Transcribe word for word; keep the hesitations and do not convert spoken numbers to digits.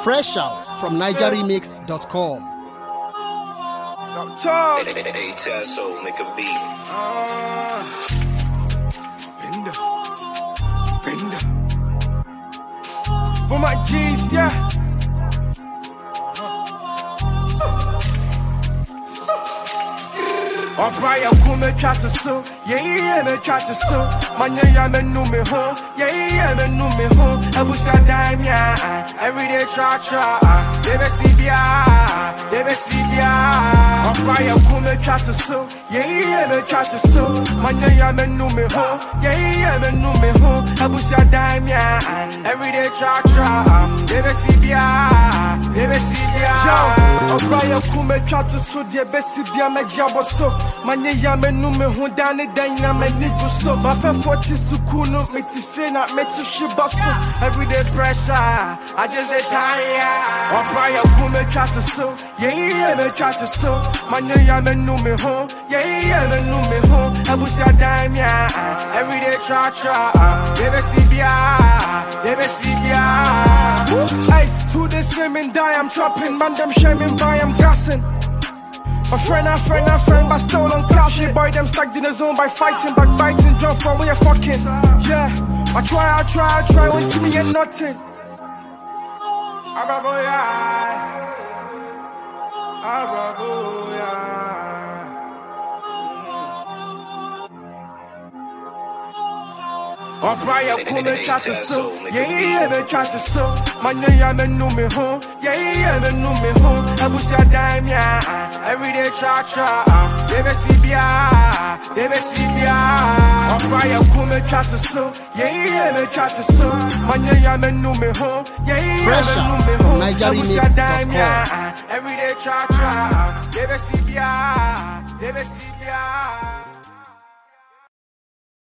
Fresh out from niger remix dot com. Hey, Tasso, make a beat. Uh, spender, spender. For my G's, yeah. Alright, I'm cool, me try to sue. Yeah, yeah, me try to sue. Man, yeah, me know me home. Yeah, yeah, me know me home. I wish I dime, yeah. Every day, try, try. Baby, see, yeah. Baby, see, yeah. Alright, I'm cool, me try to sue. Yeah, yeah, me try to sue. Man, yeah, me know me home. Yeah, yeah, me know me home. I wish I dime, yeah. Every day, try, try. Baby, see, yeah. Baby, see, yeah. Yo, alright, I'm cool, me try to sue. Yeah, baby, see, yeah, me job was so. Manye ya me nu me hu dane dan na me ni go so ma fe forty sukunu me ti fe na me ti shiba so everyday pressure I just dey tired on fire ku me try to so yeah yeah me try to so manye ya me nu me hu yeah yeah me nu me hu abusia dime ya everyday try try baby see bia baby see bia hey to the swimming die I'm trapping man them shaming by I'm gassing. My friend, a friend, a friend, but still on clash. Shit, boy, them stuck in the zone by fighting, backbiting, jump from where you fucking. Yeah, I try, I try, I try, went to me and nothing. Ababoya, Ababoya. On fire, cool, me try to sue. Yeah, yeah, me try to sue. Man, yeah, me know me home. Yeah, yeah, me know me home. I wish I dime, yeah. Every day, try, try. Baby, see, yeah. Baby, see, yeah. On fire, cool, me try to sue. Yeah, yeah, me try to sue. Man, yeah, me know me home. Yeah, yeah, me know me home. I wish I dime, yeah. Every day, try, try. Baby, see, yeah. Baby, see, yeah.